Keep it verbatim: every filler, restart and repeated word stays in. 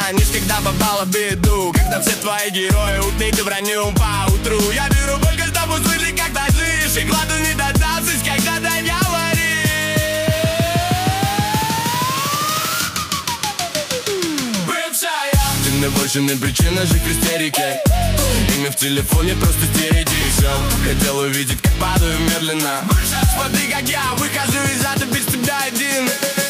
звонишь, когда попала в беду, когда все твои герои убиты броню по утру. Я беру только чтобы услышать, как дрожишь, и глазу не додался, когда ты говоришь. Бывшая, ты наводченная причина жить в истерике. Имя в телефоне просто стереть и все. Хотел увидеть, как падаю медленно. Смотри, как я выхожу из ада без тебя один.